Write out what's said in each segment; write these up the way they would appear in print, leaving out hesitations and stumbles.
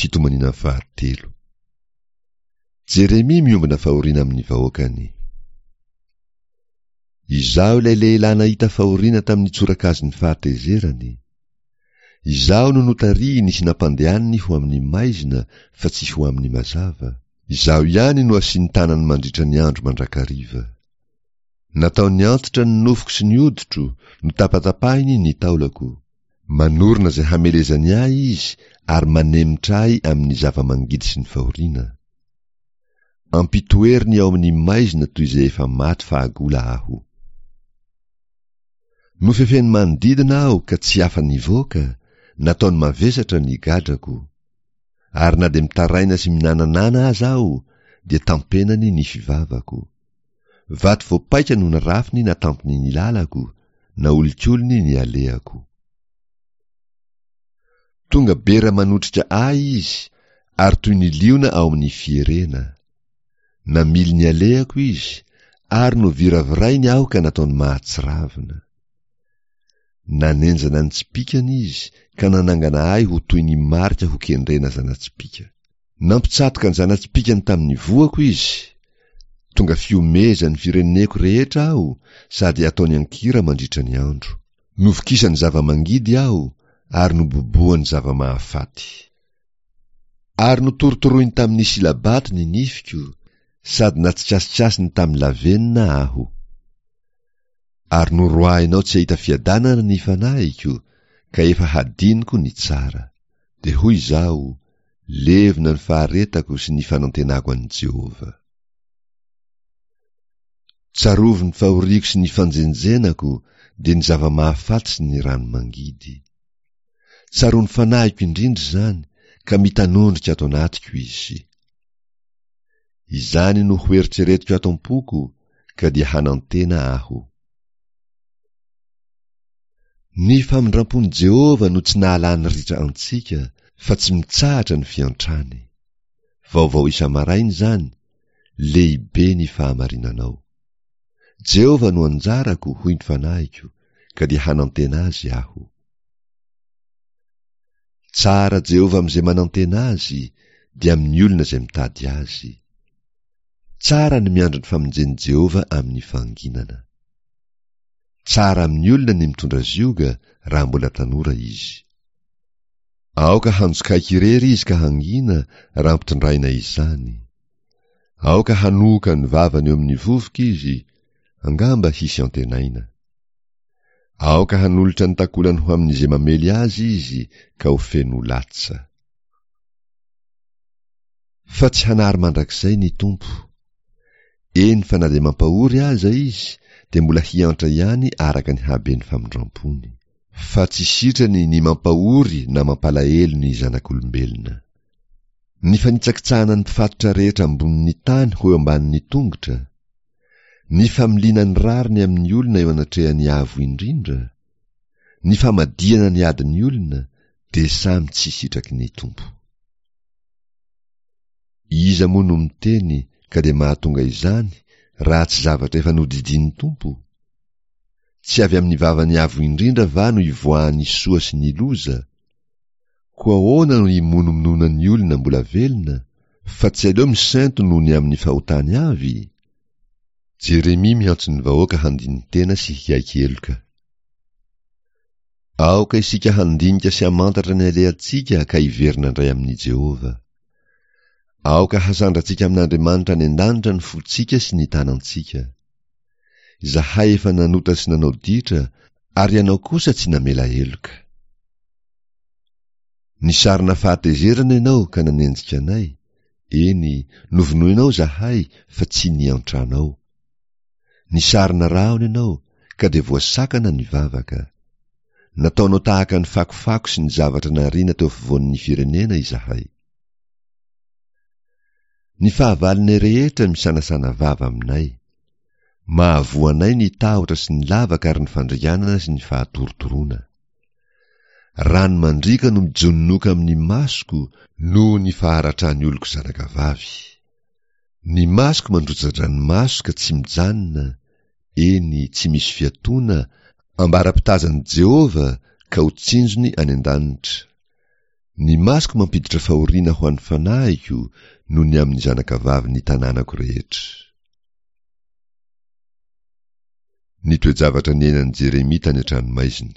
Fitomanina fahatelo. Jeremia miombana fahoriana amin'ny vahoakany. Izaho ilay lehilahy nahita fahoriana tamin'ny tsorakazon'ny fahatezerany. Izaho no notaria nisy nampandehaniny ho amin'ny maizina fa tsy ho amin'ny mazava. Izaho ihany no asiany tanany mandritra ny andro mandrakariva. Nataony antitra ny nofoko sy ny hoditro, no tapatapahiny ny taolako. Manorina izay hamelezany ahy izy, ary manemitra ahy amin'ny zava-mangidy sy ny fahoriana. Ampitoeriny ao amin'ny maizina toy izay efa maty fahagola aho. Nofefeny manodidina aho ka tsy afa nivoaka, nataony mavesatra ny gadrako. Ary na de mitaraina sy minananana aza aho, dia tampenany ny fivavako. Vato voapaika no narafiny natampony ny lalako, na olikolony ny aleako. Tonga bera manotrika ahy izy, ary toy ny liona ao amin'ny fierena. Namily ny aleako izy, ary no viravirainy aho ka nataony mahatsiravina. Nanenjana ny tsipikany izy, ka nanangana ahy ho toy ny marika ho kendrena zana-tsipika. Nampitsatoka ny zana-tsipikany tamin'ny voako izy. Tonga fiomeza ny fireneko rehetra aho, sady ataony ankira mandritra ny andro. Novokisany zava-mangidy aho, ary noboboany zava-mahafaty. Ary notorotoroiny tamin'ny silabaty ny nifiko, sady natsikasitsiasiny tamin'ny lavenina aho. Ary noroahinao tsy ahita fiadanana ny fanahiko, ka efa hadiniko ny tsara. De hoy izao, levina ny faharetako sy ny fanantenako an'i Jehova. Tsarovo ny fahoriako sy ny fanjenjenako, de ny zava-mahafaty sy ny rano mangidy. Tsaro ny fanahiko indrindra zany, ka mitanondrika ato anatiko izy. Izany no hoeritreretiko ato am-poko, ka dia hanantena aho. Ny famindram-pony Jehova no tsy nahalany ritra antsika, fa tsy mitsahatra ny fiantrany. Vaovao isa-marainy zany, lehibe ny fahamarinanao. Jehova no anjarako hoy ny fanahiko, ka dia hanantena azy aho. Tsara Jehova amin'izay manantena azy, dia amin'ny olona izay mitady azy. Tsara ny miandry ny famonjeny Jehova amin'ny fanginana. Tsara amin'ny olona ny mitondra zioga raha mbola tanora izy. Aoka hanjokaika irery izy ka hangina raha mpitondraina izany. Aoka hanoka ny vavany eo amin'ny vovoka izy, angamba hisy antenaina. Aoka hanolotra ny takolany ho amin'izay mamely azy izy, ka ho feno latsa. Fa tsy hanary mandrakizay ny tompo. Eny fa na de mampahory aza izy, de mbola hiantra ihany araka ny habeny famindram-pony. Fa tsy sitrany ny mampahory na mampalahelo ny zanak'olombelona. Ny fanitsakitsahana ny mpifatotra rehetra ambonin'ny tany ho eo ambanin'ny tongotra. Ny familiana ny rariny amin'ny olona eo anatrehan'ny avo indrindra. Ny famadiana ny adin'ny olona, de samy tsy sitraky ny tompo. Iza moa no miteny, ka de mahatonga izany, raha tsy zavatra efa nodidin'ny tompo? Tsy avy amin'ny vavany avo indrindra va no ivoahany soa sy ny loza? Koa ahoana no imonomonona ny olona mbola velona, fa tsy aleo misento noho ny amin'ny fahotany avy? Jeremia miantso ny vahoaka handiny tena sy hiaikeloka. Aoka isika handinika sy hamantatra ny alehantsika ka hiverina indray amin'ny Jehova. Aoka hasandratsika amin'Andriamanitra any an-danitra ny fontsika sy ny tanantsika. Zahay efa nanota sy nanao ditra, ary ianao kosa tsy namela heloka. Nisarona fahatezerana ianao ka nanenjika anay. Eny, novonoinao zahay fa tsy niantranao. Nisarona raona ianao, ka de voasakana ny vavaka. Nataonao tahaka ny fakofako sy ny zavatra nariana teo afovoan'ny firenena izahay. Ny fahavalonay rehetra misanasana vava aminay. Mahavoanay ny tahotra sy ny lavaka ary ny fandrianana sy ny fahatorotoroana. Rano mandrika no mijononoka amin'ny masoko noho ny faharatrany oloko zanakavavy. Ny masoko mandrotsa-dranomasoko ka tsy mijanona, eny tsy misy fiatoana, ambara-pitazan'i Jehova ka ho tsinjony any an-danitra. Ny masoko mampiditra fahoriana ho an'ny fanahiko noho ny amin'ny zanakavavy ny tanànako rehetra. Ny toejavatra nenan'i Jeremia tany an-dranomaizina.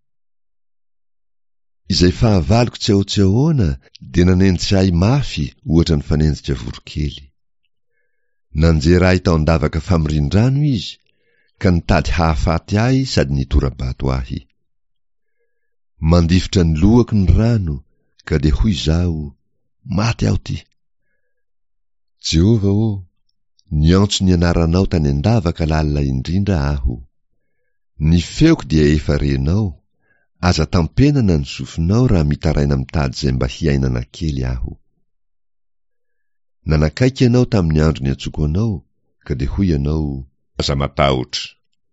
Izay fahavaloko tsy ao-tsehoana dia nanenjika ahy mafy ohatra ny fanenjika vorokely. Nanjera ahy tao an-davaka famirian-drano izy, ka nitady hahafaty ahy sady nitora-bato ahy. Mandifotra ny lohako ny rano, ka dia hoy zaho, maty aho ty. Jehova niantso ny anaranao tany an-davaka lalina indrindra aho. Ny feoko dia efa renao, aza tampenana ny sofinao raha mitaraina mitady izay mba hiainana kely aho. Nanakaiky ianao tamin'ny andro ny antsoko anao, ka dia hoy ianao, aza matahotra.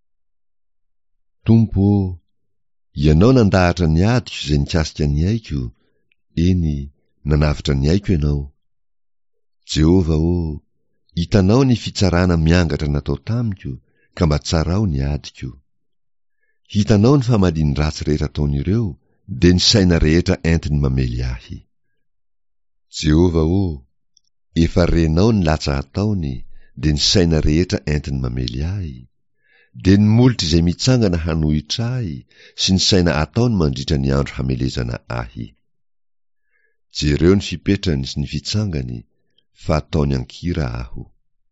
Tompo, ianao nandahatra ny adiko izay nikasika ny aiko, eny nanavitra ny aiko ianao. Jehova hitanao ny fitsarana miangatra natao tamiko, ka mba tsarao ny adiko. Hitanao ny famaliny ratsy rehetra ataon'ireo, dia ny saina rehetra entiny mamely ahy. Jehova efa renao ny latsa ataony, dia ny saina rehetra entiny mamely ahy, dia ny molotra izay mitsangana hanohitra ahy, sy ny saina ataony mandritra ny andro hamelezana ahy. Jereo ny fipetrany sy ny fitsangany, fa ataony ankira aho.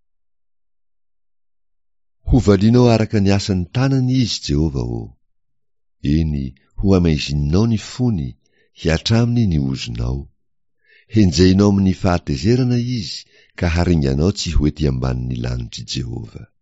Hovalianao araka ny asan'ny tanany izy, Jehova eny ho amaizininao ny fony, hiatraminy ny ozonao. Henjeinao amin'ny fahatezerana izy, ka haringanao tsy ho ety ambanin'ny lanitry, Jehova.